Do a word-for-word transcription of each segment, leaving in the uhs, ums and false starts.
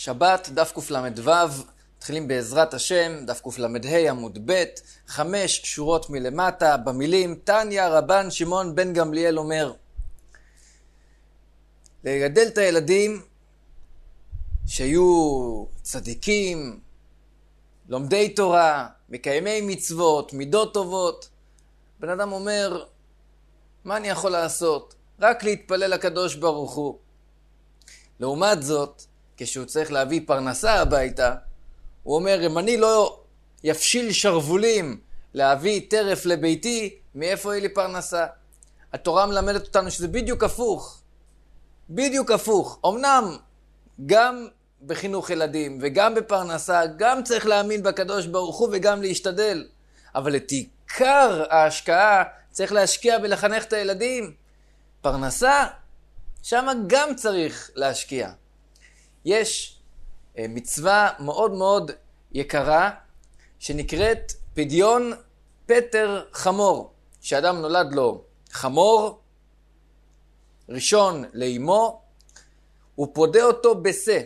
שבת, דף קל"ו, מתחילים בעזרת השם, דף קל"ה עמוד ב', חמש שורות מלמטה, במילים, תניא רבן שמעון בן גמליאל אומר, לגדל את הילדים שיהיו צדיקים, לומדי תורה, מקיימי מצוות, מידות טובות. בן אדם אומר, מה אני יכול לעשות? רק להתפלל לקדוש ברוך הוא. לעומת זאת, כשהוא צריך להביא פרנסה הביתה, הוא אומר, אם אני לא יפשיל שרבולים להביא טרף לביתי, מאיפה יהיה לי פרנסה? התורה מלמדת אותנו שזה בדיוק הפוך. בדיוק הפוך. אמנם גם בחינוך ילדים וגם בפרנסה, גם צריך להאמין בקדוש ברוך הוא וגם להשתדל. אבל את עיקר ההשקעה צריך להשקיע ולחנך את הילדים. פרנסה, שם גם צריך להשקיע. יש מצווה מאוד מאוד יקרה שנקראת פדיון פטר חמור. שאדם נולד לו חמור ראשון לאמו, הוא פודה אותו בשה.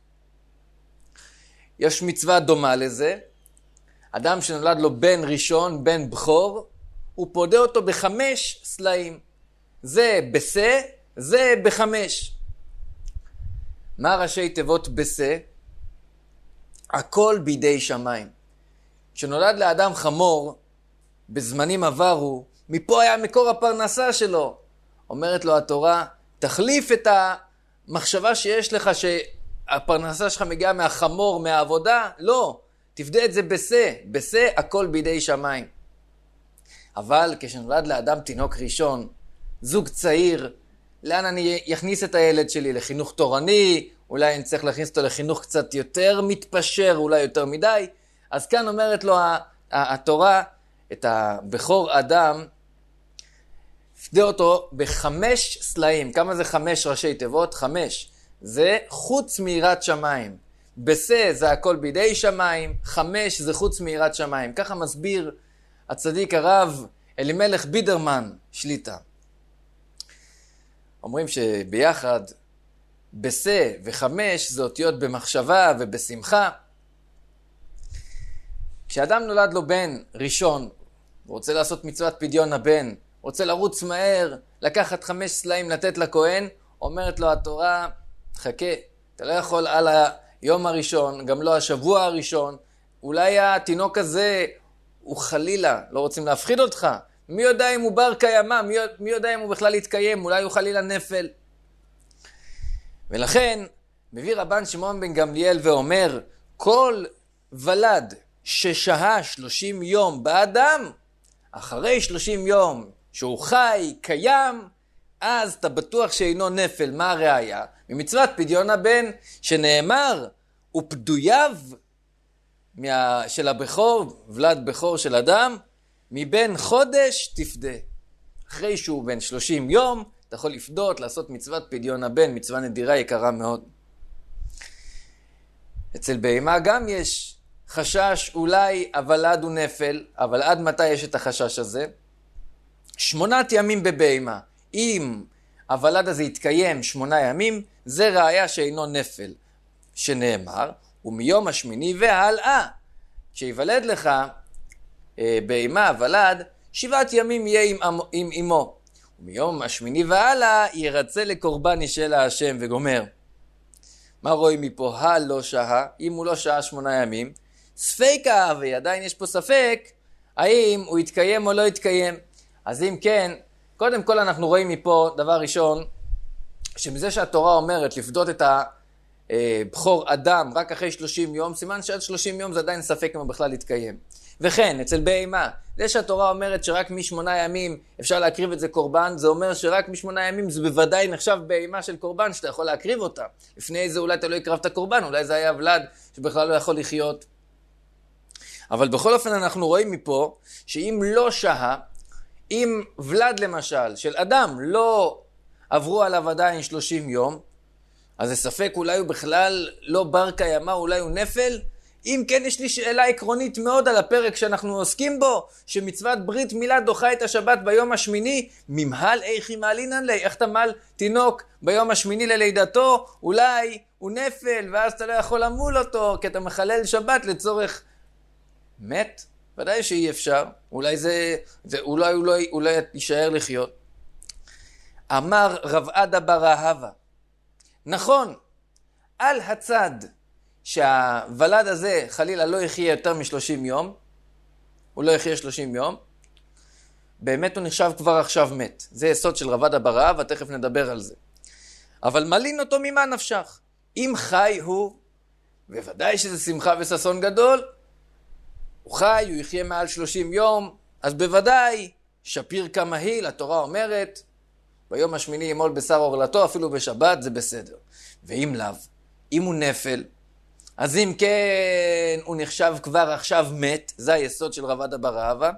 יש מצווה דומה לזה. אדם שנולד לו בן ראשון, בן בכור, הוא פודה אותו בחמש סלעים. זה בשה, זה בחמש. מה ראשי תיבות בשה? הכל בידי שמיים. כשנולד לאדם חמור, בזמנים עברו, מפה היה מקור הפרנסה שלו. אומרת לו התורה, תחליף את המחשבה שיש לך שהפרנסה שלך מגיעה מהחמור, מהעבודה. לא, תפדה את זה בשה. בשה הכל בידי שמיים. אבל כשנולד לאדם תינוק ראשון, זוג צעיר, לאן אני אכניס את הילד שלי? לחינוך תורני, אולי אני צריך להכניס אותו לחינוך קצת יותר מתפשר, אולי יותר מדי. אז כאן אומרת לו התורה, את הבכור אדם, פדה אותו בחמש סלעים. כמה זה חמש ראשי תיבות? חמש. זה חוץ מיראת שמיים. בשה זה הכל בידי שמיים, חמש זה חוץ מיראת שמיים. ככה מסביר הצדיק הרב אלימלך בידרמן שליטה. אומרים שביחד בשה וחמש זה אותיות במחשבה ובשמחה. כשאדם נולד לו בן ראשון, הוא רוצה לעשות מצוות פדיון הבן, רוצה לרוץ מהר, לקחת חמש סלעים לתת לכהן, אומרת לו התורה, חכה, אתה לא יכול על היום הראשון, גם לא השבוע הראשון, אולי התינוק הזה הוא חלילה, לא רוצים להפחיד אותך, מי יודע אם הוא בר קיימא, מי, מי יודע אם הוא בכלל יתקיים, אולי הוא חלילה נפל. ולכן מביא רבן שמעון בן גמליאל ואומר, כל ולד ששהה שלושים יום באדם, אחרי שלושים יום שהוא חי, קיים, אז אתה בטוח שאינו נפל. מה הראיה? ממצוות פדיון הבן, שנאמר, ופדוייו מה... של הבכור, ולד בכור של אדם, מבין חודש תפדה. אחרי שהוא בן שלושים יום, אתה יכול לפדות, לעשות מצוות פדיון הבן, מצווה נדירה יקרה מאוד. אצל בהמה גם יש חשש, אולי הוולד הוא נפל, אבל עד מתי יש את החשש הזה? שמונת ימים בבהמה. אם הוולד הזה יתקיים שמונה ימים, זה ראיה שאינו נפל. שנאמר, ומיום השמיני והלאה. כשיוולד לך אה, בהמה הוולד, שבעת ימים יהיה עם, עם אמו. ומיום השמיני והלאה ירצה לקורבן ישאל השם וגומר. מה רואים מפה? הלא שהה, אם הוא לא שעה שמונה ימים, ספיקה, ועדיין יש פה ספק, האם הוא יתקיים או לא יתקיים. אז אם כן, קודם כל אנחנו רואים מפה, דבר ראשון, שמזה שהתורה אומרת לפדות את הבכור אדם רק אחרי שלושים יום, סימן שעד שלושים יום זה עדיין ספק אם הוא בכלל יתקיים. וכן, אצל בהמה, זה שהתורה אומרת שרק משמונה ימים אפשר להקריב את זה קורבן, זה אומר שרק משמונה ימים זה בוודאי נחשב בהמה של קורבן שאתה יכול להקריב אותה. לפני זה אולי אתה לא יקרב את הקורבן, אולי זה היה ולד שבכלל לא יכול לחיות. אבל בכל אופן אנחנו רואים מפה שאם לא שהה, אם ולד למשל של אדם לא עברו עליו עדיין שלושים יום, אז זה ספק אולי הוא בכלל לא בר קיימא, אולי הוא נפל. אם כן, יש לי שאלה עקרונית מאוד על הפרק שאנחנו עוסקים בו, שמצוות ברית מילה דוחה את השבת ביום השמיני, ממהל איכי מעלינן לי, איך תמל תינוק ביום השמיני ללידתו, אולי הוא נפל, ואז אתה לא יכול למול אותו, כי אתה מחלל שבת לצורך מת? ודאי שאי אפשר, אולי זה, זה אולי, אולי, אולי יישאר לחיות. אמר רב עדה בר אהבה, נכון, על הצד שהוולד הזה חלילה לא יחיה יותר מ-שלושים יום, הוא לא יחיה שלושים יום, באמת הוא נחשב כבר עכשיו מת. זה יסוד של רב עדה בר אהבה, תכף נדבר על זה. אבל מלין אותו ממה נפשך. אם חי הוא, בוודאי שזה שמחה וששון גדול, הוא חי, הוא יחיה מעל שלושים יום, אז בוודאי שפיר כמהיל, התורה אומרת, ביום השמיני ימול בשר עורלתו, אפילו בשבת זה בסדר. ואם לאו, אם הוא נפל, אז אם כן הוא נחשב כבר עכשיו מת, זה היסוד של רב עדה בר אהבה,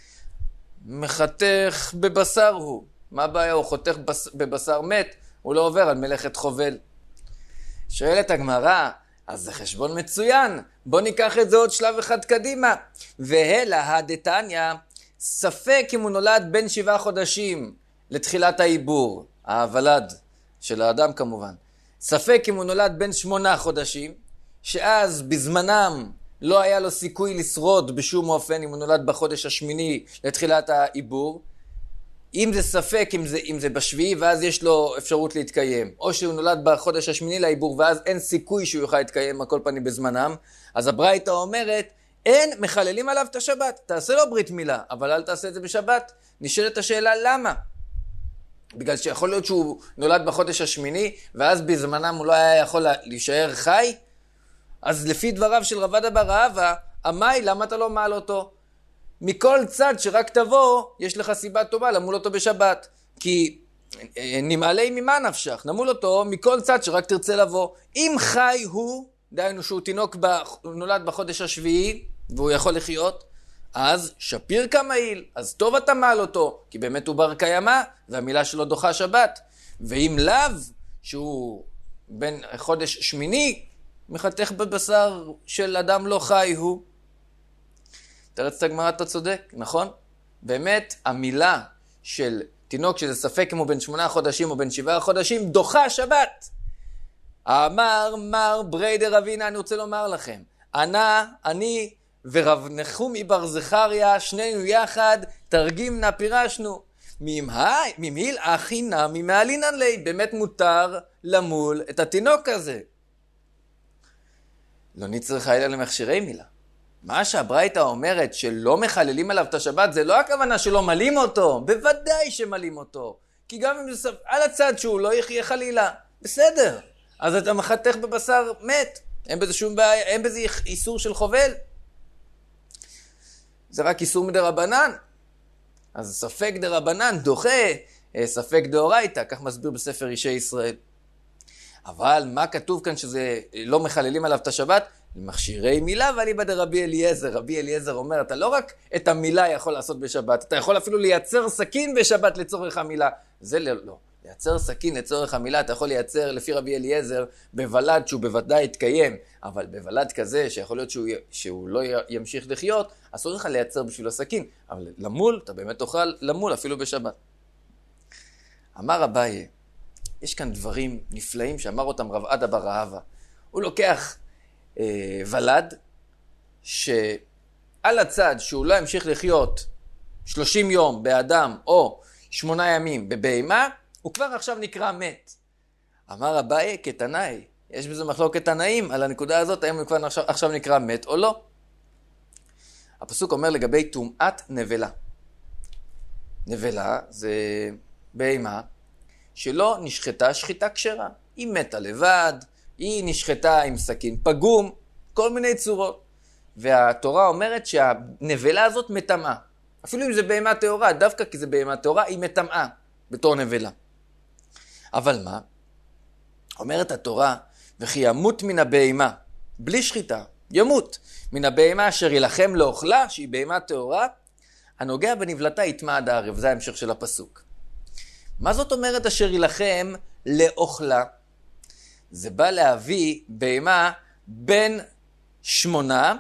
מחתך בבשר הוא. מה הבעיה? הוא חותך בס... בבשר מת, הוא לא עובר על מלאכת חובל. שואלת הגמרא, אז זה חשבון מצוין, בוא ניקח את זה עוד שלב אחד קדימה. והלה הדתניא, ספק אם הוא נולד בין שבעה חודשים לתחילת העיבור, הוולד של האדם כמובן, ספק אם הוא נולד בין שמונה חודשים, שאז בזמנם לא היה לו סיכוי לשרוד בשום אופן אם הוא נולד בחודש השמיני לתחילת העיבור, אם זה ספק, אם זה, אם זה בשביעי ואז יש לו אפשרות להתקיים, או שהוא נולד בחודש השמיני לעיבור ואז אין סיכוי שהוא יוכל להתקיים הכל פנים בזמנם, אז הברייתא אומרת, אין מחללים עליו את השבת, תעשה לו ברית מילה, אבל אל תעשה את זה בשבת. נשאלת השאלה למה? בגלל שיכול להיות שהוא נולד בחודש השמיני, ואז בזמנם הוא לא היה יכול להישאר חי, אז לפי דבריו של רב עדה בר אהבה, המאי, למה אתה לא מעל אותו? מכל צד שרק תבוא, יש לך סיבה טובה למול אותו בשבת. כי נמעלי ממה נפשך, נמול אותו מכל צד שרק תרצה לבוא. אם חי הוא, דהיינו שהוא תינוק ב... נולד בחודש השביעי, והוא יכול לחיות, אז שפיר כמהיל, אז טוב אתה מעל אותו, כי באמת הוא בר קיימא, והמילה שלו דוחה שבת. ואם לאו, שהוא בין חודש שמיני, מחתך בבשר של אדם לא חי הוא. תרצת הגמרא, אתה צודק, נכון? באמת, המילה של תינוק שזה ספק אם הוא בין שמונה חודשים או בין שבעה חודשים, דוחה שבת. אמר מר בריידר אבינה, אני רוצה לומר לכם, אנא, אני ורב נחומי בר זכריה, שנינו יחד, תרגימנה פירשנו. ממהיל אחינה ממעלינן לי, באמת מותר למול את התינוק הזה. לא נצטרך אלא למכשירי מילה. מה שהברייתא אומרת שלא מחללים עליו את השבת, זה לא הכוונה שלא מלים אותו, בוודאי שמלים אותו. כי גם אם זה על הצד שהוא לא יחיה חלילה, בסדר. אז אתה מחתך בבשר מת, אין בזה שום בעיה, אין בזה איסור של חובל. זה רק איסור מדרבנן. אז ספק דרבנן דוחה, ספק דאורייתא, כך מסביר בספר אישי ישראל. אבל מה כתוב כאן שזה לא מחללים עליו את השבת? מכשירי מילה, ואליבא דרבי אליעזר. רבי אליעזר אומר, אתה לא רק את המילה יכול לעשות בשבת, אתה יכול אפילו לייצר סכין בשבת לצורך המילה. זה לא, לא. לייצר סכין לצורך המילה, אתה יכול לייצר לפי רבי אליעזר בוולד שהוא בוודאי יתקיים, אבל בוולד כזה שיכול להיות שהוא, שהוא לא ימשיך לחיות, אסור לך לייצר בשבילו סכין, אבל למול, אתה באמת תוכל למול אפילו בשבת. אמר אביי, יש כאן דברים נפלאים שאמר אותם רב עדה בר אהבה. הוא לוקח אה, ולד שעל הצד שהוא לא ימשיך לחיות שלושים יום באדם או שמונה ימים בבהמה, הוא כבר עכשיו נקרא מת. אמר אביי כתנאי, יש בזה מחלוקת תנאים על הנקודה הזאת, האם הוא כבר עכשיו, עכשיו נקרא מת או לא. הפסוק אומר לגבי טומאת נבלה. נבלה זה בהמה שלא נשחטה שחיטה כשרה. היא מתה לבד, היא נשחטה עם סכין פגום, כל מיני צורות. והתורה אומרת שהנבלה הזאת מטמאה. אפילו אם זה בהמה טהורה, דווקא כי זה בהמה טהורה, היא מטמאה בתור נבלה. אבל מה? אומרת התורה, וכי ימות מן הבהמה, בלי שחיטה, ימות מן הבהמה אשר ילחם לאוכלה, שהיא בהמה טהורה, הנוגע בנבלתה יטמא עד הערב. זה ההמשך של הפסוק. מה זאת אומרת אשר ילחם לאוכלה? זה בא להביא בהמה בין שמונה,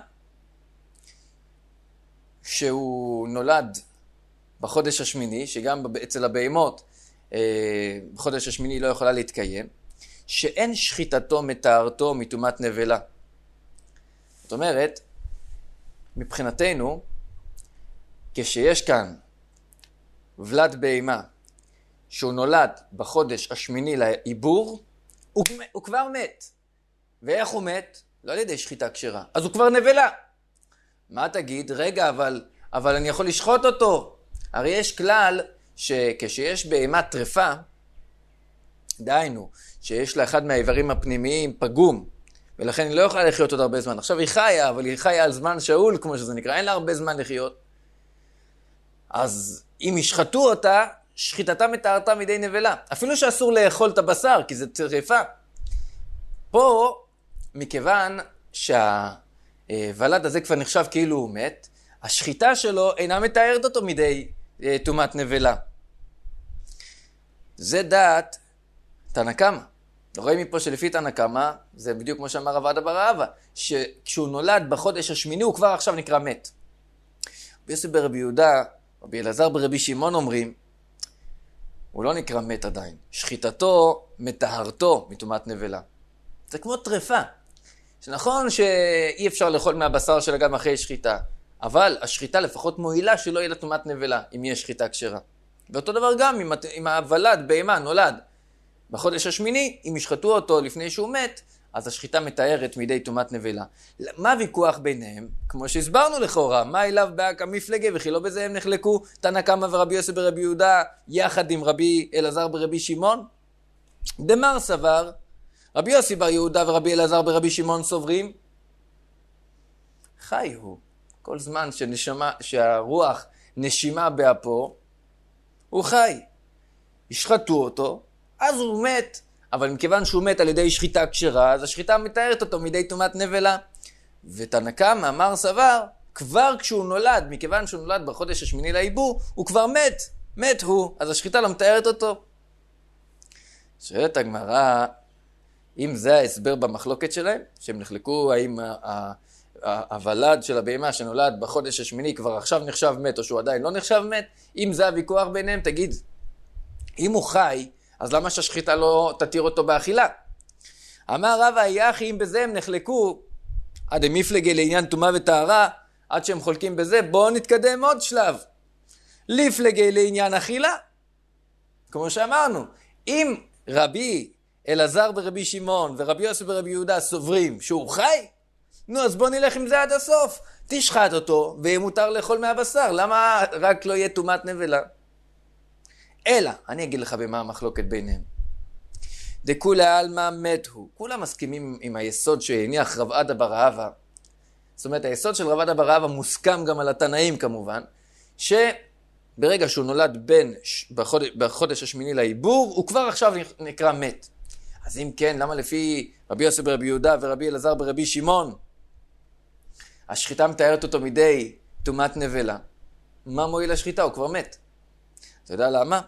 שהוא נולד בחודש השמיני, שגם אצל הבהמות בחודש השמיני לא יכולה להתקיים, שאין שחיטתו מתארתו מטומאת נבלה. זאת אומרת, מבחינתנו, כשיש כאן ולד בהמה, שהוא נולד בחודש השמיני לעיבור, הוא, הוא כבר מת. ואיך הוא מת? לא על ידי שחיטה כשרה. אז הוא כבר נבלה. מה תגיד? רגע, אבל, אבל אני יכול לשחוט אותו. הרי יש כלל שכשיש בהמה טרפה, דהיינו, שיש לה אחד מהאיברים הפנימיים פגום, ולכן היא לא יכולה לחיות עוד הרבה זמן. עכשיו היא חיה, אבל היא חיה על זמן שאול, כמו שזה נקרא, אין לה הרבה זמן לחיות. אז אם ישחטו אותה, שחיטתה מתארתה מדי נבלה. אפילו שאסור לאכול את הבשר, כי זה טרפה. פה, מכיוון שהוולד הזה כבר נחשב כאילו הוא מת, השחיטה שלו אינה מתארת אותו מדי טומאת נבלה. זה דעת תנא קמא. רואים מפה שלפי תנא קמא, זה בדיוק כמו שאמר רב עדה בר אבא, שכשהוא נולד בחודש השמיני הוא כבר עכשיו נקרא מת. רבי יוסי ברבי יהודה, רבי אלעזר ברבי שמעון אומרים, הוא לא נקרא מת עדיין. שחיטתו מטהרתו מטומאת נבלה. זה כמו טרפה. שנכון שאי אפשר לאכול מהבשר שלה גם אחרי שחיטה, אבל השחיטה לפחות מועילה שלא יהיה לה טומאת נבלה, אם יש שחיטה כשרה. ואותו דבר גם אם, אם הוולד בהמה נולד בחודש השמיני, אם ישחטו אותו לפני שהוא מת, אז השחיטה מתארת מידי טומאת נבלה. מה הוויכוח ביניהם? כמו שהסברנו לכאורה, מה אליו באקא מפלגה וכי לא בזה הם נחלקו תנא קמא ורבי יוסי ברבי יהודה יחד עם רבי אלעזר ברבי שמעון? דמר סבר, רבי יוסי בר יהודה ורבי אלעזר ברבי שמעון סוברים, חי הוא, כל זמן שנשמה, שהרוח נשימה באפו, הוא חי. ישחטו אותו, אז הוא מת. אבל מכיוון שהוא מת על ידי שחיטה כשרה, אז השחיטה מתארת אותו מידי טומאת נבלה. ותנא קמא אמר סבר, כבר כשהוא נולד, מכיוון שהוא נולד בחודש השמיני לעיבור, הוא כבר מת. מת הוא, אז השחיטה לא מתארת אותו. שואלת הגמרא, אם זה ההסבר במחלוקת שלהם, שהם נחלקו האם הוולד של הבהמה שנולד בחודש השמיני כבר עכשיו נחשב מת, או שהוא עדיין לא נחשב מת, אם זה הוויכוח ביניהם, תגיד, אם הוא חי, אז למה שהשחיטה לא תתיר אותו באכילה? אמר רבא יחי, אם בזה הם נחלקו, עד המפלגה לעניין טומאה וטהרה, עד שהם חולקים בזה, בואו נתקדם עוד שלב. לפלגה לעניין אכילה. כמו שאמרנו, אם רבי אלעזר ברבי שמעון ורבי יוסי ברבי יהודה סוברים שהוא חי, נו אז בואו נלך עם זה עד הסוף. תשחט אותו ויהיה מותר לאכול מהבשר. למה רק לא יהיה טומאת נבלה? אלא, אני אגיד לך במה המחלוקת ביניהם. דכולי עלמא מת הוא. כולם מסכימים עם היסוד שהניח רב עדה בר אבא. זאת אומרת, היסוד של רב עדה בר אבא מוסכם גם על התנאים כמובן, שברגע שהוא נולד בן בחודש, בחודש השמיני לעיבור, הוא כבר עכשיו נקרא מת. אז אם כן, למה לפי רבי יוסי ברבי יהודה ורבי אלעזר ברבי שמעון, השחיטה מתארת אותו מדי טומאת נבלה? מה מועיל השחיטה? הוא כבר מת. אתה יודע למה?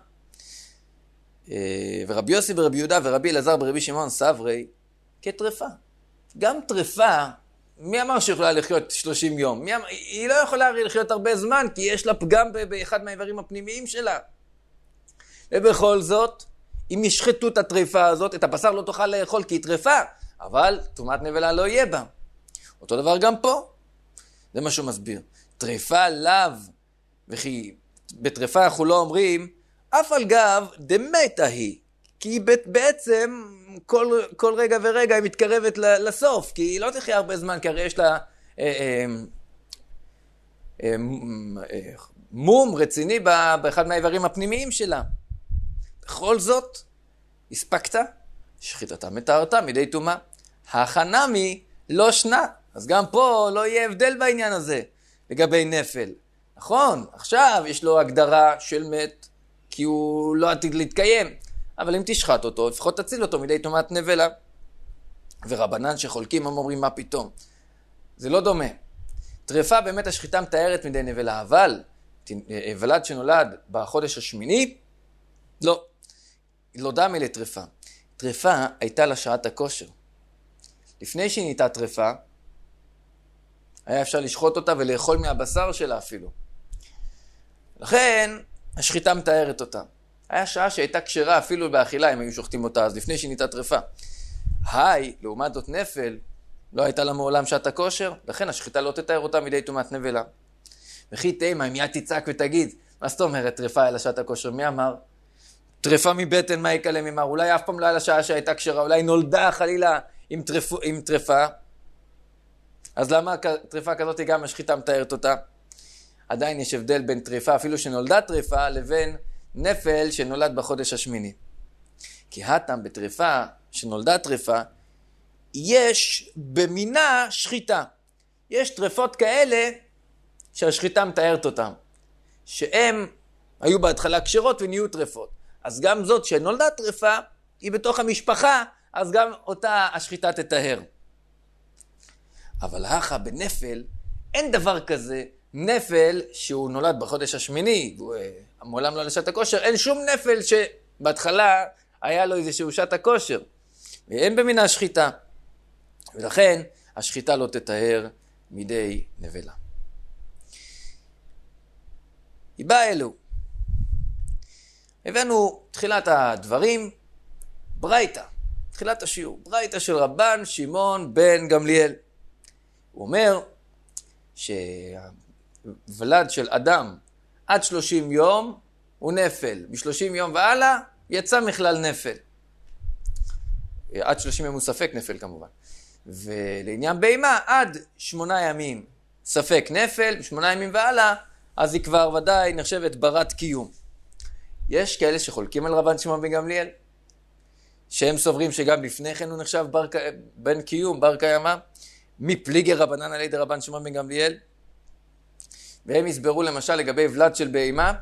ורבי יוסי ברבי יהודה ורבי אלעזר ברבי שמעון סברי כטרפה. גם טרפה, מי אמר שיכולה לחיות שלושים יום? מי אמר, היא לא יכולה לחיות הרבה זמן, כי יש לה פגם באחד מהאיברים הפנימיים שלה. ובכל זאת, אם ישחטו את הטרפה הזאת, את הבשר לא תוכל לאכול כי היא טרפה, אבל טומאת נבלה לא יהיה בה. אותו דבר גם פה. זה מה שהוא מסביר. טרפה לאו, וכי בטרפה אנחנו לא אומרים, אף על גב דמתה היא, כי בעצם כל, כל רגע ורגע היא מתקרבת לסוף, כי היא לא תחיה הרבה זמן, כי הרי יש לה אה, אה, אה, אה, מום רציני באחד מהאיברים הפנימיים שלה. בכל זאת, הספקת, שחיטתה מתארתה מדי טומאה. החנמי לא שנה, אז גם פה לא יהיה הבדל בעניין הזה לגבי נפל. נכון, עכשיו יש לו הגדרה של מת, כי הוא לא עתיד להתקיים. אבל אם תשחט אותו, לפחות תציל אותו מדי טומאת נבלה. ורבנן שחולקים הם אומרים מה פתאום. זה לא דומה. טרפה באמת השחיטה מתארת מדי נבלה, אבל ולד שנולד בחודש השמיני, לא. לא דמה לטרפה. טרפה הייתה לה שעת הכושר. לפני שהיא נהייתה טרפה, היה אפשר לשחוט אותה ולאכול מהבשר שלה אפילו. לכן, השחיטה מתארת אותה. היה שעה שהייתה כשרה אפילו באכילה, הם היו שוחטים אותה אז, לפני שהיא נהייתה טרפה. היי, לעומת זאת נפל, לא הייתה לה מעולם שעת הכושר, לכן השחיטה לא תתאר אותה מידי טומאת נבלה. וכי תימה, אם מיד תצעק ותגיד, מה זאת אומרת טרפה אל שעת הכושר? מי אמר? טרפה מבטן, מה יקלה ממר? אולי אף פעם לא היה לה שעה שהייתה כשרה, אולי נולדה חלילה עם, טרפ... עם טרפה. אז למה טרפה כזאת היא גם השחיטה מתארת אותה? עדיין יש הבדל בין טרפה, אפילו שנולדה טרפה, לבין נפל שנולד בחודש השמיני. כי הטעם בטרפה, שנולדה טרפה, יש במינה שחיטה. יש טרפות כאלה שהשחיטה מתארת אותם. שהם היו בהתחלה כשרות ונהיו טרפות. אז גם זאת שנולדה טרפה, היא בתוך המשפחה, אז גם אותה השחיטה תטהר. אבל הכה בנפל, אין דבר כזה. נפל שהוא נולד בחודש השמיני, והוא מעולם לא לשעת הכושר, אין שום נפל שבהתחלה היה לו איזשהו שעת הכושר. ואין במינה השחיטה. ולכן השחיטה לא תטהר מידי נבלה. היא באה אלו. הבאנו תחילת הדברים, ברייתא, תחילת השיעור, ברייתא של רבן שמעון בן גמליאל. הוא אומר שוולד של אדם עד שלושים יום הוא נפל, מ-שלושים יום והלאה יצא מכלל נפל. עד שלושים יום הוא ספק נפל כמובן. ולעניין בהמה עד שמונה ימים ספק נפל, בשמונה ימים והלאה, אז היא כבר ודאי נחשבת ברת קיום. יש כאלה שחולקים על רבן שמעון בן גמליאל, שהם סוברים שגם לפני כן הוא נחשב בר, בן קיום, בר קיימא, מפליגי רבנן על ידי רבן שמעון בן גמליאל, והם הסברו למשל לגבי ולד של בהמה,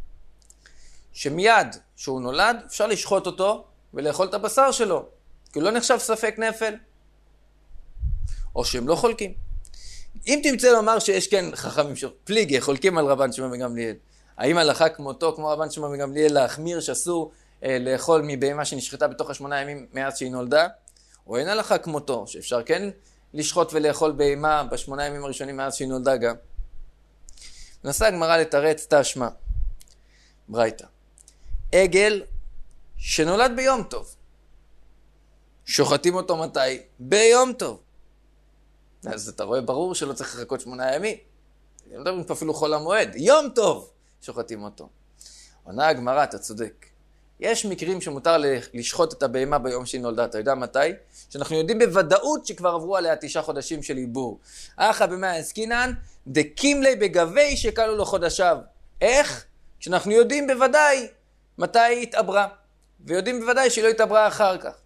שמיד שהוא נולד אפשר לשחוט אותו ולאכול את הבשר שלו, כי הוא לא נחשב ספק נפל, או שהם לא חולקים. אם תמצא לומר שיש כן חכמים שפליגי חולקים על רבן שמעון בן גמליאל, האם הלכה כמותו, כמו רבן שמעון בן גמליאל, להחמיר שאסור אה, לאכול מבהמה שנשחטה בתוך השמונה ימים מאז שהיא נולדה, או אין הלכה כמותו, שאפשר כן לשחוט ולאכול בהמה בשמונה ימים הראשונים מאז שהיא נולדה גם. נסה הגמרא לתרץ תשמע, ברייתא. עגל שנולד ביום טוב, שוחטים אותו מתי? ביום טוב. אז אתה רואה ברור שלא צריך לחכות שמונה ימים. לא מדברים פה אפילו חול המועד. יום טוב שוחטים אותו. עונה הגמרא, אתה צודק. יש מקרים שמותר לשחוט את הבהמה ביום שהיא נולדה. אתה יודע מתי? שאנחנו יודעים בוודאות שכבר עברו עליה תשעה חודשים של עיבור. אחא במאה עסקינן, דקימלי בגבי שקלו לו חודשיו. איך? שאנחנו יודעים בוודאי מתי היא התעברה. ויודעים בוודאי שהיא לא התעברה אחר כך.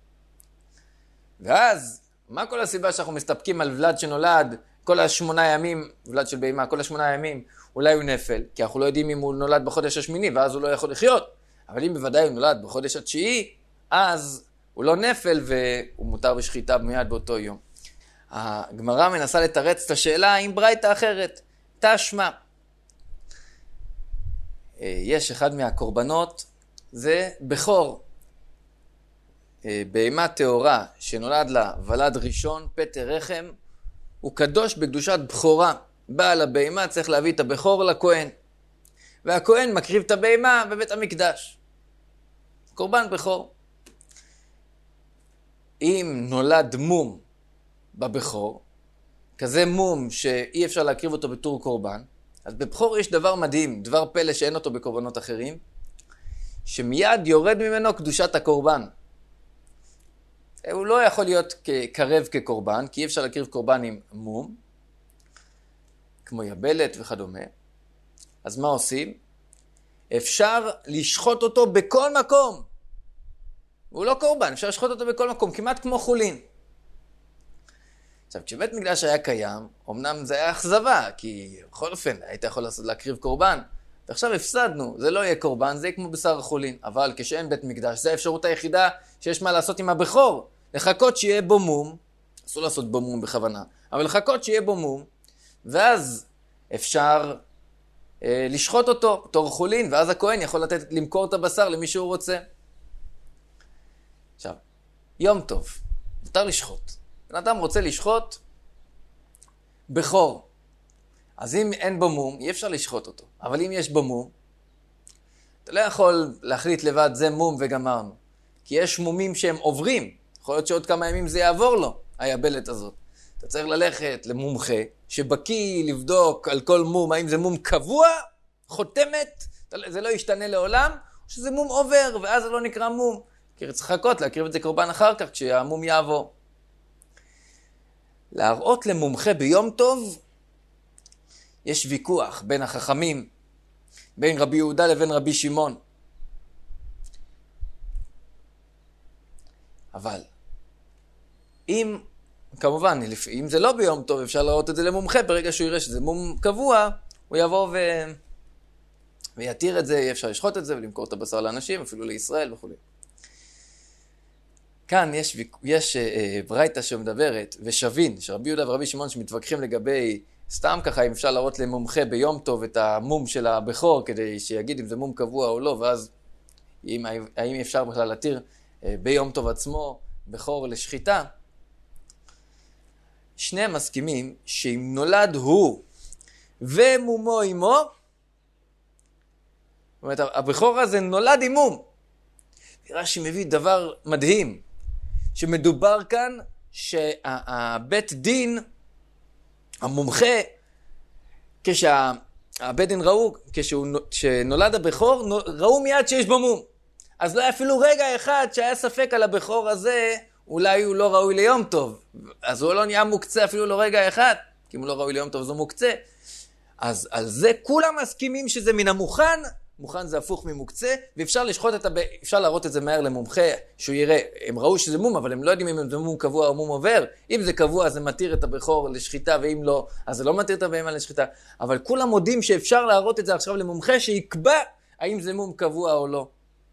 ואז, מה כל הסיבה שאנחנו מסתפקים על ולד שנולד כל השמונה ימים, ולד של בהמה, כל השמונה ימים, אולי הוא נפל, כי אנחנו לא יודעים אם הוא נולד בחודש השמיני, ואז הוא לא יכול לחיות. אבל אם בוודאי הוא נולד בחודש התשיעי, אז הוא לא נפל והוא מותר בשחיטה מיד באותו יום. הגמרא מנסה לתרץ את השאלה עם ברייתא אחרת. תשמע. יש אחד מהקורבנות, זה בכור. בהמה טהורה שנולד לה ולד ראשון, פטר רחם, הוא קדוש בקדושת בכורה. בעל הבהמה צריך להביא את הבכור לכהן. והכהן מקריב את הבהמה בבית המקדש. קורבן בכור. אם נולד מום בבכור, כזה מום שאי אפשר להקריב אותו בתור קורבן, אז בבכור יש דבר מדהים, דבר פלא שאין אותו בקורבנות אחרים, שמיד יורד ממנו קדושת הקורבן. הוא לא יכול להיות קרב כקורבן, כי אי אפשר להקריב קורבן עם מום, כמו יבלת וכדומה. אז מה עושים? אפשר לשחוט אותו בכל מקום. הוא לא קורבן, אפשר לשחוט אותו בכל מקום, כמעט כמו חולין. עכשיו, כשבית מקדש היה קיים, אמנם זה היה אכזבה, כי בכל אופן היית יכול להקריב קורבן, ועכשיו הפסדנו, זה לא יהיה קורבן, זה יהיה כמו בשר החולין. אבל כשאין בית מקדש, זה האפשרות היחידה שיש מה לעשות עם הבכור. לחכות שיהיה בו מום, אסור לעשות בו מום בכוונה, אבל לחכות שיהיה בו מום, ואז אפשר אה, לשחוט אותו בתור חולין, ואז הכהן יכול לתת, למכור את הבשר למי שהוא רוצה. עכשיו, יום טוב, מותר לשחוט. בן אדם רוצה לשחוט בכור, אז אם אין בו מום, אי אפשר לשחוט אותו. אבל אם יש בו מום, אתה לא יכול להחליט לבד, זה מום וגמרנו. כי יש מומים שהם עוברים. יכול להיות שעוד כמה ימים זה יעבור לו, היבלת הזאת. אתה צריך ללכת למומחה, שבקי לבדוק על כל מום, האם זה מום קבוע, חותמת, זה לא ישתנה לעולם, או שזה מום עובר, ואז זה לא נקרא מום. כי צריך לחכות, להקריב את זה קורבן אחר כך, כשהמום יעבור. להראות למומחה ביום טוב, יש ויכוח בין החכמים, בין רבי יהודה לבין רבי שמעון. אבל, אם, כמובן, אם זה לא ביום טוב, אפשר להראות את זה למומחה, ברגע שהוא יראה שזה מום קבוע, הוא יבוא ו... ויתיר את זה, יהיה אפשר לשחוט את זה ולמכור את הבשר לאנשים, אפילו לישראל וכו'. כאן יש, יש אה, ברייתא שמדברת, ושבין, שרבי יהודה ורבי שמעון שמתווכחים לגבי, סתם ככה, אם אפשר להראות למומחה ביום טוב את המום של הבכור, כדי שיגיד אם זה מום קבוע או לא, ואז אם, האם אפשר בכלל להתיר אה, ביום טוב עצמו, בכור לשחיטה. שניהם מסכימים שאם נולד הוא ומומו עמו, זאת אומרת, הבכור הזה נולד עם מום. רש"י מביא דבר מדהים, שמדובר כאן שהבית דין, המומחה, כשהבית דין ראו, כשנולד הבכור, ראו מיד שיש בו מום. אז לא היה אפילו רגע אחד שהיה ספק על הבכור הזה, אולי הוא לא ראוי ליום טוב. אז הוא לא נהיה מוקצה אפילו לא רגע אחד, כי אם הוא לא ראוי ליום טוב, אז הוא מוקצה. אז על זה כולם מסכימים שזה מן המוכן, מוכן זה הפוך ממוקצה, ואפשר לשחוט את הב... אפשר להראות את זה מהר למומחה, שהוא יראה, הם ראו שזה מום, אבל הם לא יודעים אם זה מום קבוע או מום עובר. אם זה קבוע, אז זה מתיר את הבכור לשחיטה, ואם לא, אז זה לא מתיר את הבהמה לשחיטה. אבל כולם מודים שאפשר להראות את זה עכשיו למומחה, שיקבע האם זה מום קבוע או לא.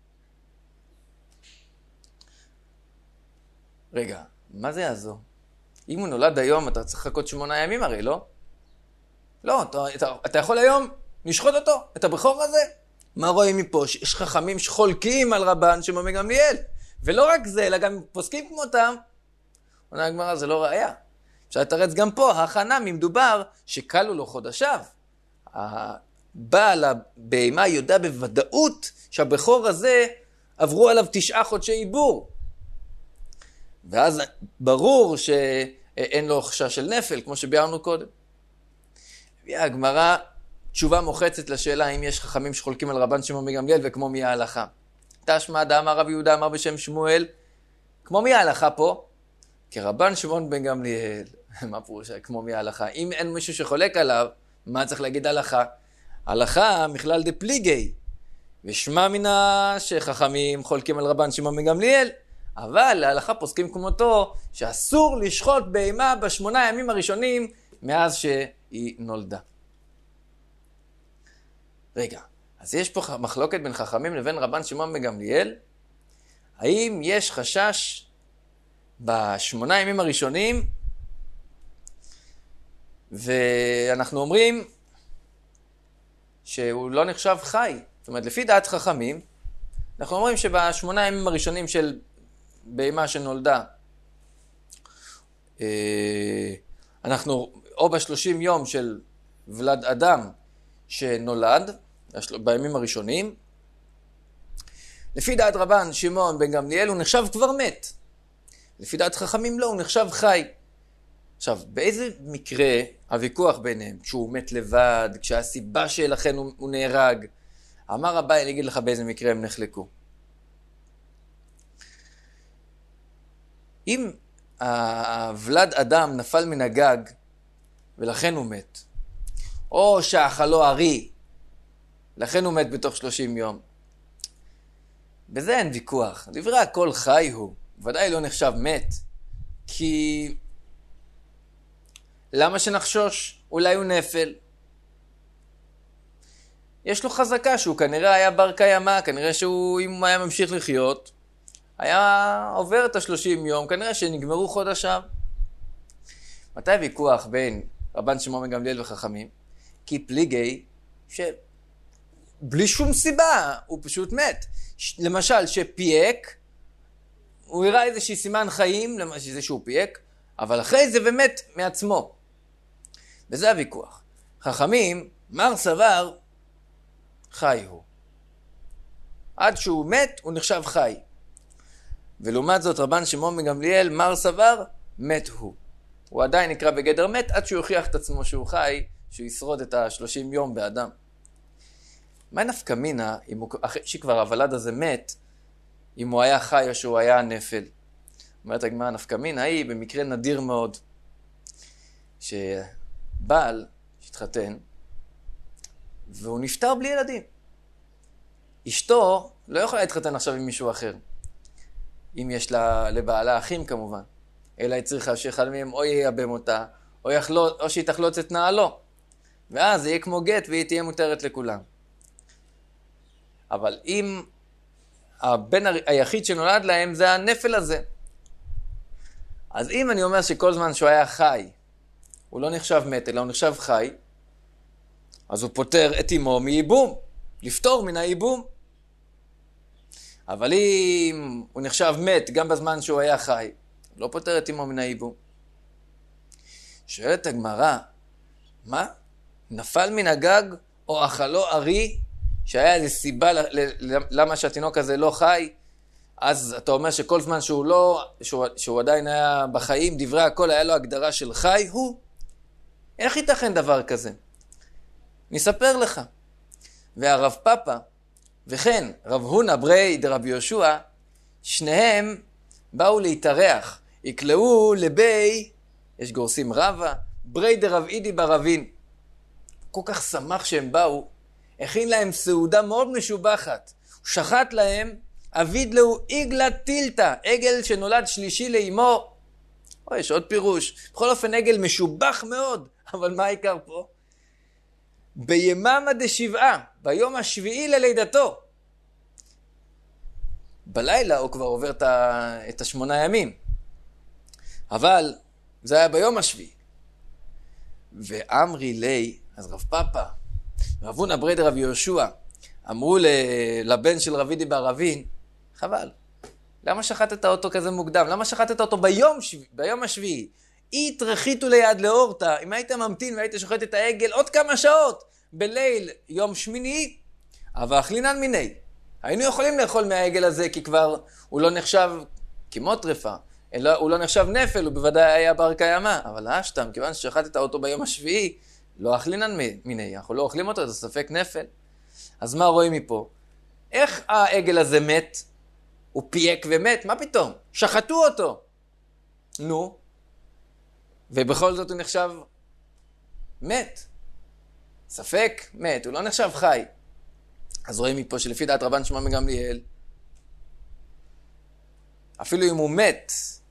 רגע, מה זה יעזור? אם הוא נולד היום, אתה צריך לחכות שמונה ימים הרי, לא? לא, אתה, אתה, אתה יכול היום לשחוט אותו, את הבכור הזה. מה רואים מפה? יש חכמים שחולקים על רבן שמעון בן גמליאל. ולא רק זה, אלא גם פוסקים כמותם. עונה הגמרא, זה לא ראיה. אפשר לתרץ גם פה, ההכנה ממדובר שקלו לו חודשיו. הבעל הבהמה יודע בוודאות שהבכור הזה עברו עליו תשעה חודשי עיבור. ואז ברור שאין לו חשש של נפל, כמו שביארנו קודם. והגמרא תשובה מוחצת לשאלה אם יש חכמים שחולקים על רבן שמעון בן גמליאל וכמו מי ההלכה. תשמע דאמר רבי יהודה אמר בשם שמואל, כמו מי ההלכה פה? כרבן שמעון בן גמליאל. מה פירוש? כמו מי ההלכה? אם אין מישהו שחולק עליו, מה צריך להגיד הלכה? הלכה מכלל דפליגי. ושמע מינה שחכמים חולקים על רבן שמעון בן גמליאל, אבל להלכה פוסקים כמותו שאסור לשחוט בהמה בשמונה ימים הראשונים מאז שהיא נולדה. רגע, אז יש פה מחלוקת בין חכמים לבין רבן שמעון בן גמליאל, האם יש חשש בשמונה ימים הראשונים, ואנחנו אומרים שהוא לא נחשב חי. זאת אומרת, לפי דעת חכמים, אנחנו אומרים שבשמונה ימים הראשונים של בהמה שנולדה, אנחנו, או בשלושים יום של ולד אדם שנולד, בימים הראשונים, לפי דעת רבן שמעון בן גמליאל הוא נחשב כבר מת. לפי דעת חכמים לא, הוא נחשב חי. עכשיו, באיזה מקרה הוויכוח ביניהם? כשהוא מת לבד, כשהסיבה שלכן הוא, הוא נהרג. אמר אביי, אני אגיד לך באיזה מקרה הם נחלקו. אם הוולד אדם נפל מן הגג ולכן הוא מת, או שאכלו ארי, לכן הוא מת בתוך שלושים יום. בזה אין ויכוח. דברי הכל חי הוא. ודאי לא נחשב מת. כי למה שנחשוש? אולי הוא נפל. יש לו חזקה שהוא כנראה היה בר קיימא, כנראה שהוא, אם הוא היה ממשיך לחיות, היה עובר את השלושים יום, כנראה שנגמרו חודשיו. מתי ויכוח בין רבן שמעון בן גמליאל וחכמים? כי פליגי, שבלי שום סיבה, הוא פשוט מת. למשל, שפייק, הוא הראה איזושהי סימן חיים, למשל, זה שהוא פייק, אבל אחרי זה ומת מעצמו. וזה הוויכוח. חכמים, מר סבר, חי הוא. עד שהוא מת, הוא נחשב חי. ולעומת זאת, רבן שמעון בן גמליאל, מר סבר, מת הוא. הוא עדיין נקרא בגדר מת, עד שהוא יוכיח את עצמו שהוא חי, שהוא ישרוד את השלושים יום באדם. מה נפקא מינה, אחרי שכבר הוולד הזה מת, אם הוא היה חי או שהוא היה נפל? אומרת הגמרא, נפקא מינה היא במקרה נדיר מאוד, שבעל שהתחתן, והוא נפטר בלי ילדים. אשתו לא יכולה להתחתן עכשיו עם מישהו אחר, אם יש לה, לבעלה אחים כמובן, אלא היא צריכה שאחד מהם או ייבם אותה, או, יחלוץ, או שהיא תחלוץ את נעלו, ואז זה יהיה כמו גט והיא תהיה מותרת לכולם. אבל אם הבן היחיד שנולד להם זה הנפל הזה, אז אם אני אומר שכל זמן שהוא היה חי, הוא לא נחשב מת, אלא הוא נחשב חי, אז הוא פותר את אמו מייבום, לפתור מן הייבום. אבל אם הוא נחשב מת גם בזמן שהוא היה חי, הוא לא פותר את אמו מן הייבום. שואלת הגמרא, מה? נפל מן הגג או אכלו ארי, שהיה איזו סיבה למה שהתינוק הזה לא חי, אז אתה אומר שכל זמן שהוא לא, שהוא, שהוא עדיין היה בחיים, דברי הכל היה לו הגדרה של חי הוא? איך ייתכן דבר כזה? נספר לך. והרב פאפה, וכן רב הונא ברי דרבי יהושע, שניהם באו להתארח, יקלעו לבי, יש גורסים רבה, ברי דרב אידי ברבין. כל כך שמח שהם באו, הכין להם סעודה מאוד משובחת. הוא שחט להם, אביד לו עגלה טילתא, עגל שנולד שלישי לאמו. או, יש עוד פירוש. בכל אופן עגל משובח מאוד, אבל מה העיקר פה? ביממה דשבעה, ביום השביעי ללידתו. בלילה הוא כבר עובר את השמונה ימים. אבל זה היה ביום השביעי. ואמרי לי, אז רב פאפה, רב הונא ברי דרבי יהושע, אמרו לבן של רב אידי ברבין, חבל, למה שחטת אותו כזה מוקדם? למה שחטת אותו ביום, ביום השביעי? אית רחיתו ליד לאורתא, אם היית ממתין והיית שוחט את העגל עוד כמה שעות, בליל יום שמיני, אבל אכלינן מיני. היינו יכולים לאכול מהעגל הזה, כי כבר הוא לא נחשב כמו טרפה, אלא, הוא לא נחשב נפל, הוא בוודאי היה בר קיימא, אבל אשתם, כיוון ששחטת אותו ביום השביעי, לא אכלינן מיני, אנחנו לא אוכלים אותו, זה ספק נפל. אז מה רואים מפה? איך העגל הזה מת? הוא פייק ומת, מה פתאום? שחטו אותו. נו, ובכל זאת הוא נחשב מת. ספק מת, הוא לא נחשב חי. אז רואים מפה שלפי דעת רבן שמעון בן גמליאל, אפילו אם הוא מת,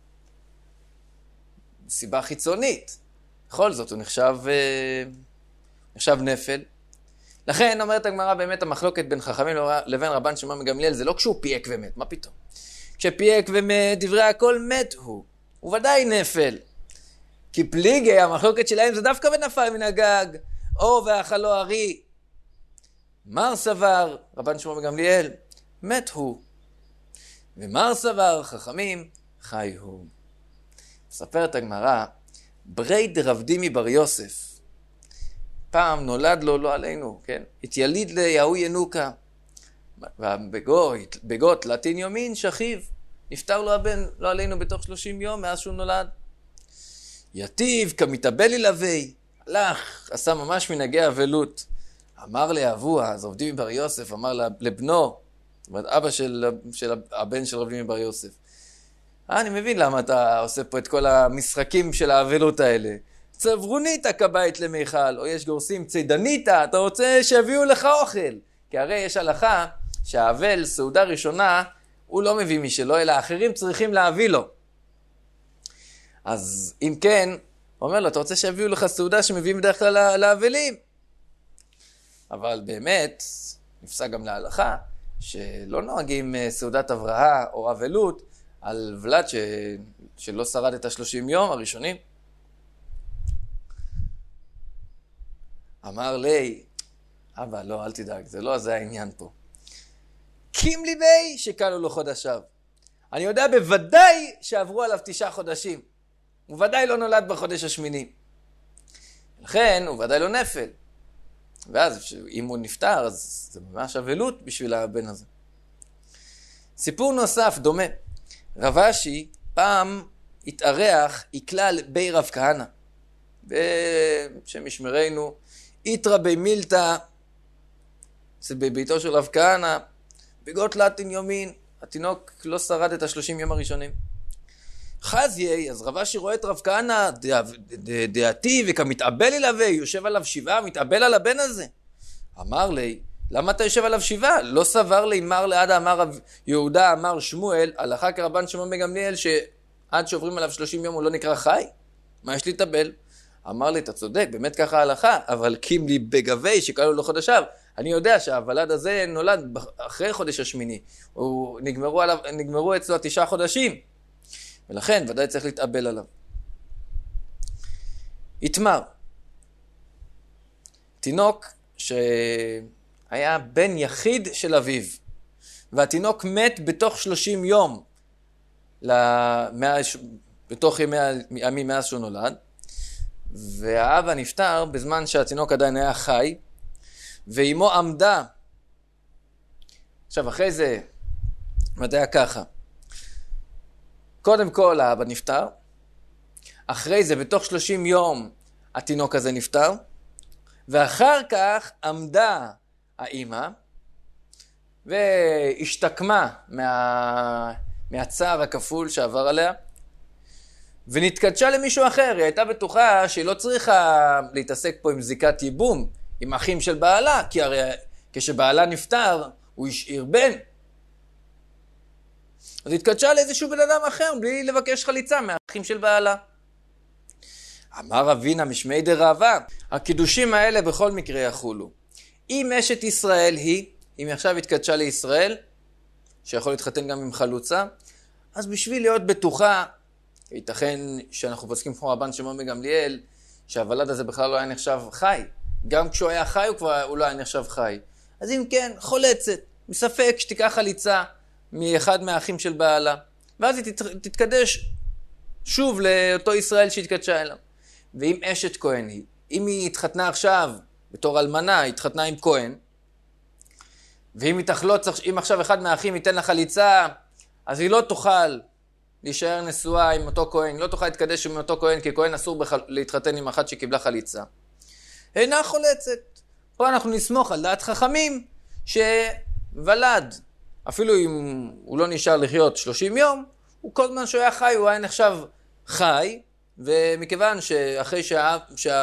סיבה חיצונית, בכל זאת הוא נחשב, נחשב נפל. לכן אומרת הגמרא, באמת המחלוקת בין חכמים לבין רבן שמעון בן גמליאל, זה לא כשהוא פייק ומת, מה פתאום? כשפייק ומת, דברי הכל מת הוא, הוא ודאי נפל. כי פליגי, המחלוקת שלהם זה דווקא בנפל מן הגג, או ואכלו ארי. מר סבר, רבן שמעון בן גמליאל, מת הוא. ומר סבר, חכמים, חי הוא. מספרת הגמרא, ברי דרב דימי בר יוסף, פעם נולד לו, לא עלינו, כן? התייליד ליהו ינוקה, ובגות לטין יומין שכיב, נפטר לו הבן, לא עלינו, בתוך שלושים יום מאז שהוא נולד. יתיב כמתאבל ילווי, הלך, עשה ממש מנהגי אבלות. אמר לאבוה, אז רב דימי בר יוסף, אמר לבנו, זאת אומרת, אבא של, של הבן של רב דימי בר יוסף, אה, אני מבין למה אתה עושה פה את כל המשחקים של האבלות האלה. צברוניתא כבית למיכל, או יש גורסים צידניתא, אתה רוצה שיביאו לך אוכל. כי הרי יש הלכה שהאבל, סעודה ראשונה, הוא לא מביא משלו, אלא האחרים צריכים להביא לו. אז אם כן, הוא אומר לו, אתה רוצה שיביאו לך סעודה שמביאים בדרך כלל לאבלים? אבל באמת, נפסק גם להלכה, שלא נוהגים סעודת הבראה או אבלות, על ולד ש... שלא שרד את השלושים יום הראשונים. אמר לי, אבא, לא, אל תדאג, זה לא, זה העניין פה. קים ליבי שקלו לו חודשיו. אני יודע בוודאי שעברו עליו תשעה חודשים. הוא ודאי לא נולד בחודש השמיני. לכן הוא ודאי לא נפל. ואז אם הוא נפטר, אז זה ממש אבלות בשביל הבן הזה. סיפור נוסף, דומה. רב אשי פעם התארח, יקלל בי רב כהנא. בשם ישמרנו, איתרא בי מילתא, זה בביתו של רב כהנא, בגות לטין יומין, התינוק לא שרד את השלושים יום הראשונים. חזיי, אז רב אשי רואה את רב כהנא דעתי וכמתאבל אליו, יושב עליו שבעה, מתאבל על הבן הזה. אמר לי, למה אתה יושב עליו שבעה? לא סבר לי, מר לעדה אמר רב יהודה, אמר שמואל, הלכה כרבן שמעון בן גמליאל, שעד שעוברים עליו שלושים יום הוא לא נקרא חי? מה יש להתאבל? אמר לי, אתה צודק, באמת ככה ההלכה, אבל קים לי בגבי שקראו לו חודשיו. אני יודע שהוולד הזה נולד אחרי חודש השמיני, הוא נגמרו, עליו, נגמרו אצלו תשעה חודשים, ולכן ודאי צריך להתאבל עליו. יתמר, תינוק שהיה בן יחיד של אביו, והתינוק מת בתוך שלושים יום, למאה, בתוך ימי הימים מאז שהוא נולד, והאבא נפטר בזמן שהתינוק עדיין היה חי, ואימו עמדה. עכשיו אחרי זה, מדע ככה. קודם כל האבא נפטר, אחרי זה בתוך שלושים יום התינוק הזה נפטר, ואחר כך עמדה האימא, והשתקמה מה... מהצער הכפול שעבר עליה, ונתקדשה למישהו אחר. היא הייתה בטוחה שהיא לא צריכה להתעסק פה עם זיקת ייבום, עם אחים של בעלה, כי הרי כשבעלה נפטר, הוא השאיר בן. אז התקדשה לאיזשהו בן אדם אחר, בלי לבקש חליצה מהאחים של בעלה. אמר אבינה משמי דרבה, הקידושים האלה בכל מקרה יחולו. אם אשת ישראל היא, אם עכשיו התקדשה לישראל, שיכול להתחתן גם עם חלוצה, אז בשביל להיות בטוחה, ייתכן שאנחנו פוסקים כמו רבן שמעון בן גמליאל, שהוולד הזה בכלל לא היה נחשב חי. גם כשהוא היה חי הוא כבר הוא לא היה נחשב חי. אז אם כן, חולצת, מספק שתיקח חליצה מאחד מהאחים של בעלה, ואז היא תתקדש שוב לאותו ישראל שהתקדשה אליו. ואם אשת כהן היא, אם היא התחתנה עכשיו בתור אלמנה, היא התחתנה עם כהן, ואם היא תחלוץ, אם עכשיו אחד מהאחים ייתן לה חליצה, אז היא לא תוכל להישאר נשואה עם אותו כהן, היא לא תוכל להתקדש עם אותו כהן, כי כהן אסור בחל... להתחתן עם אחת שקיבלה חליצה. אינה חולצת. פה אנחנו נסמוך על דעת חכמים, שוולד, אפילו אם הוא לא נשאר לחיות שלושים יום, הוא כל זמן שהוא היה חי, הוא היה נחשב חי, ומכיוון שאחרי שה...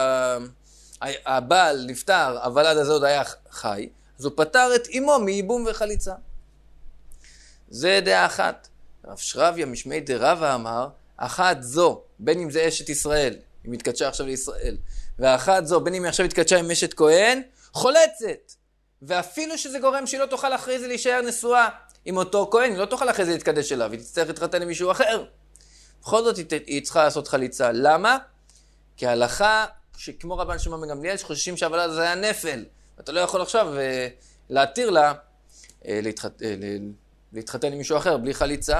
שהבעל נפטר, הוולד הזה עוד היה חי, אז הוא פטר את אמו מייבום וחליצה. זה דעה אחת. רב שרביה משמי דרבה אמר, אחת זו, בין אם זה אשת ישראל, היא מתקדשה עכשיו לישראל, ואחת זו, בין אם היא עכשיו מתקדשה עם אשת כהן, חולצת. ואפילו שזה גורם שהיא לא תוכל אחרי זה להישאר נשואה עם אותו כהן, היא לא תוכל אחרי זה להתקדש אליו, היא תצטרך להתחתן עם מישהו אחר. בכל זאת היא, היא צריכה לעשות חליצה. למה? כי ההלכה, שכמו רבן שמעון בן גמליאל, שחוששים שהוולד הזה היה נפל, אתה לא יכול עכשיו להתיר לה להתחת... להתחתן עם מישהו אחר בלי חליצה,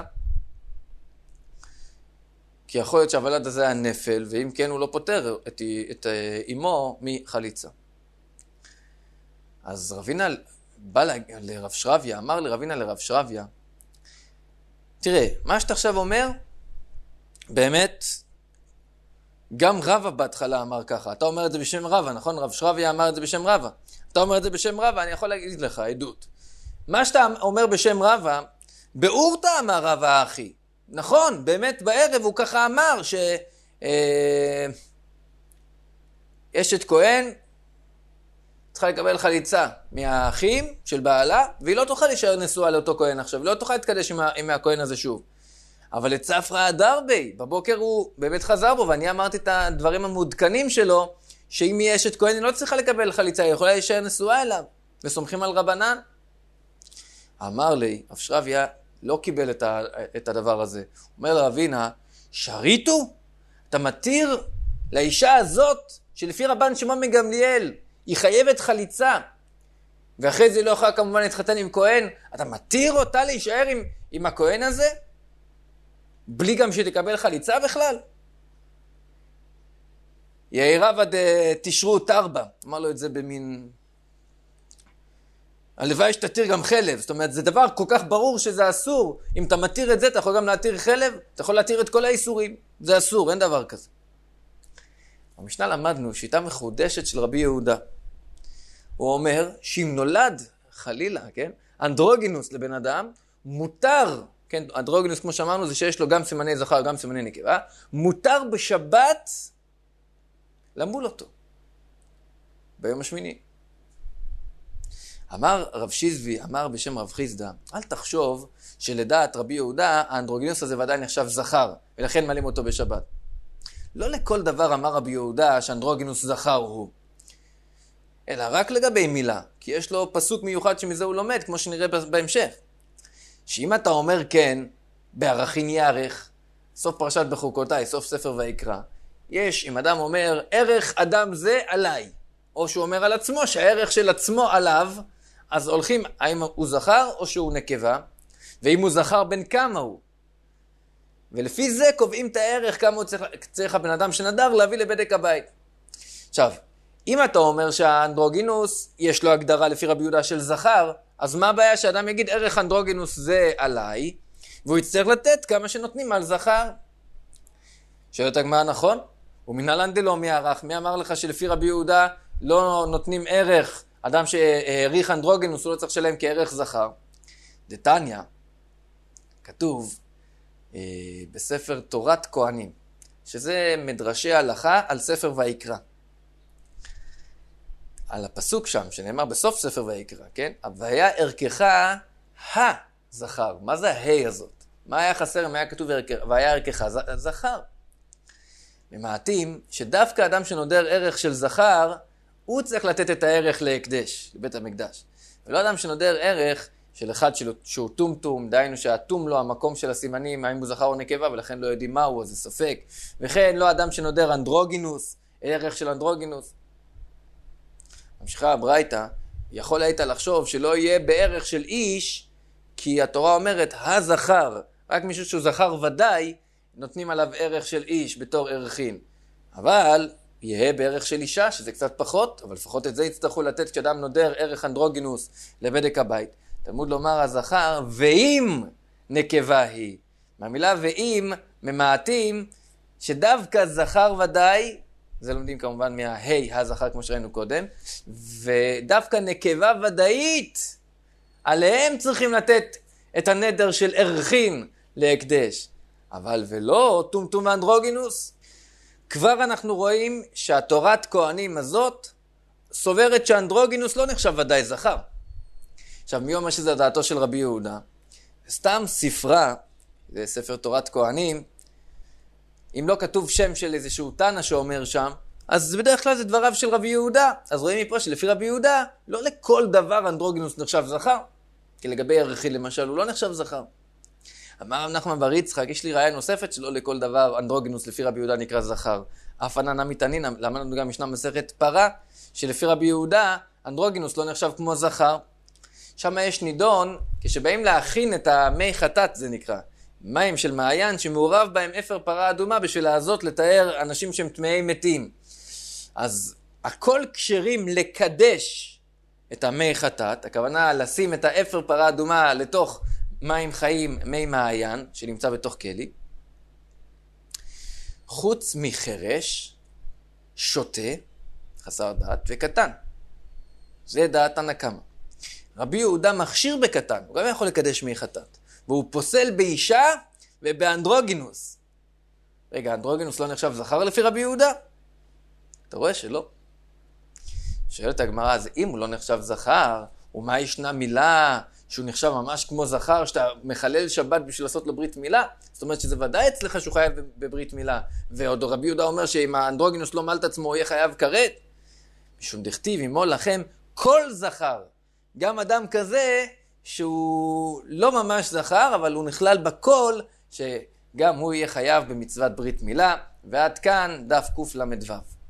כי יכול להיות שהוולד הזה היה נפל, ואם כן הוא לא פותר את, את אמו מחליצה. אז רבינה בא לרב שרביה, אמר לרבינה לרב שרביה, תראה, מה שאתה עכשיו אומר, באמת, גם רבא בהתחלה אמר ככה, אתה אומר את זה בשם רבא, נכון? רב שרביה אמר את זה בשם רבא, אתה אומר את זה בשם רבא, אני יכול להגיד לך, עדות. מה שאתה אומר בשם רבא, באורתא אמר רבא אחי. נכון, באמת בערב הוא ככה אמר ש... אה, אשת כהן צריכה לקבל חליצה מהאחים של בעלה, והיא לא תוכל להישאר נשואה לאותו כהן עכשיו, היא לא תוכל להתקדש עם, עם הכהן הזה שוב. אבל לצפרא הדר בי, בבוקר הוא באמת חזר בו, ואני אמרתי את הדברים המעודכנים שלו, שאם היא אשת כהן היא לא צריכה לקבל חליצה, היא יכולה להישאר נשואה אליו, וסומכים על רבנן. אמר לי, רב שרביה לא קיבל את, ה, את הדבר הזה. הוא אומר לרבינה, שריתו? אתה מתיר לאישה הזאת, שלפי רבן שמעון בן גמליאל, היא חייבת חליצה, ואחרי זה היא לא יכולה כמובן להתחתן עם כהן, אתה מתיר אותה להישאר עם, עם הכהן הזה? בלי גם שתקבל חליצה בכלל? יאירבא דתשרו תרבא, אמר לו את זה במין הלוואי שתתיר גם חלב. זאת אומרת, זה דבר כל כך ברור שזה אסור. אם אתה מתיר את זה, אתה יכול גם להתיר חלב, אתה יכול להתיר את כל האיסורים. זה אסור, אין דבר כזה. במשנה למדנו שיטה מחודשת של רבי יהודה. הוא אומר שאם נולד, חלילה, כן? אנדרוגינוס לבן אדם, מותר, כן? אנדרוגינוס, כמו שאמרנו, זה שיש לו גם סימני זכר, גם סימני נקבה, מותר בשבת למול אותו. ביום השמיני. אמר רב שיזבי, אמר בשם רב חיסדא, אל תחשוב שלדעת רבי יהודה, האנדרוגינוס הזה ודאי נחשב זכר, ולכן מעלים אותו בשבת. לא לכל דבר אמר רבי יהודה שאנדרוגינוס זכר הוא, אלא רק לגבי מילה, כי יש לו פסוק מיוחד שמזה הוא לומד, כמו שנראה בהמשך. שאם אתה אומר כן, בערכין יערך, סוף פרשת בחוקותיי, סוף ספר ויקרא, יש, אם אדם אומר, ערך אדם זה עליי, או שהוא אומר על עצמו שהערך של עצמו עליו, אז הולכים האם הוא זכר או שהוא נקבה, ואם הוא זכר בין כמה הוא. ולפי זה קובעים את הערך כמה הוא צריך, צריך הבן אדם שנדר להביא לבדק הבית. עכשיו, אם אתה אומר שהאנדרוגינוס יש לו הגדרה לפי רבי יהודה של זכר, אז מה הבעיה שאדם יגיד ערך אנדרוגינוס זה עליי, והוא יצטרך לתת כמה שנותנים על זכר? שואלת הגמרא, נכון? ומנהלן דלא מי ערך, מי אמר לך שלפי רבי יהודה לא נותנים ערך, אדם שהעריך אנדרוגינוס הוא לא צריך שלהם כערך זכר? דתניא, כתוב אה, בספר תורת כהנים, שזה מדרשי הלכה על ספר ויקרא. על הפסוק שם, שנאמר בסוף ספר ויקרא, כן? והיה ערכך הזכר. מה זה ההי הזאת? מה היה חסר אם היה כתוב והיה ערכך זכר? ממעטים שדווקא אדם שנודר ערך של זכר, הוא צריך לתת את הערך להקדש, לבית המקדש. ולא אדם שנודר ערך של אחד שלו, שהוא טומטום, דהיינו שהטום לו המקום של הסימנים, האם הוא זכר או נקבה, ולכן לא יודעים מהו, אז זה ספק. וכן לא אדם שנודר אנדרוגינוס, ערך של אנדרוגינוס. ממשיכה הברייתא, יכול היית לחשוב שלא יהיה בערך של איש, כי התורה אומרת, הזכר, רק מישהו שהוא זכר ודאי, נותנים עליו ערך של איש בתור ערכין. אבל יהיה בערך של אישה, שזה קצת פחות, אבל לפחות את זה יצטרכו לתת כשאדם נודר ערך אנדרוגינוס לבדק הבית. תלמוד לומר הזכר, ואם נקבה היא. מהמילה ואם ממעטים, שדווקא זכר ודאי, זה לומדים כמובן מההי, הזכר כמו שראינו קודם, ודווקא נקבה ודאית, עליהם צריכים לתת את הנדר של ערכין להקדש. אבל ולא טומטום ואנדרוגינוס. כבר אנחנו רואים שהתורת כהנים הזאת סוברת שאנדרוגינוס לא נחשב ודאי זכר. עכשיו, מי אומר שזה דעתו של רבי יהודה? סתם ספרה, זה ספר תורת כהנים, אם לא כתוב שם של איזשהו תנא שאומר שם, אז בדרך כלל זה דבריו של רבי יהודה. אז רואים מפה שלפי רבי יהודה, לא לכל דבר אנדרוגינוס נחשב זכר. כי לגבי ערכין למשל, הוא לא נחשב זכר. אמר נחמן בר יצחק, יש לי ראיה נוספת שלא לכל דבר אנדרוגינוס לפי רבי יהודה נקרא זכר. אף עננה מתענין, למדנו גם ישנה מסכת פרה, שלפי רבי יהודה, אנדרוגינוס לא נחשב כמו זכר. שם יש נידון, כשבאים להכין את המי חטאת, זה נקרא, מים של מעיין שמעורב בהם אפר פרה אדומה, בשביל לעזות לתאר אנשים שהם טמאי מתים. אז הכל כשרים לקדש את המי חטאת, הכוונה לשים את האפר פרה אדומה לתוך מים חיים, מי מעיין, שנמצא בתוך כלי, חוץ מחרש, שוטה, חסר דעת, וקטן. זה דעת תנא קמא. רבי יהודה מכשיר בקטן, הוא גם יכול לקדש מי חטאת, והוא פוסל באישה ובאנדרוגינוס. רגע, אנדרוגינוס לא נחשב זכר לפי רבי יהודה? אתה רואה שלא. שואלת הגמרא, אז אם הוא לא נחשב זכר, ומה ישנה מילה שהוא נחשב ממש כמו זכר, שאתה מחלל שבת בשביל לעשות לו ברית מילה? זאת אומרת שזה ודאי אצלך שהוא חייב בברית מילה. ועוד רבי יהודה אומר שאם האנדרוגינוס לא מל את עצמו, הוא יהיה חייב כרת. משום דכתיב עמו לכם כל זכר. גם אדם כזה שהוא לא ממש זכר, אבל הוא נכלל בכל, שגם הוא יהיה חייב במצוות ברית מילה. ועד כאן דף קל"ו.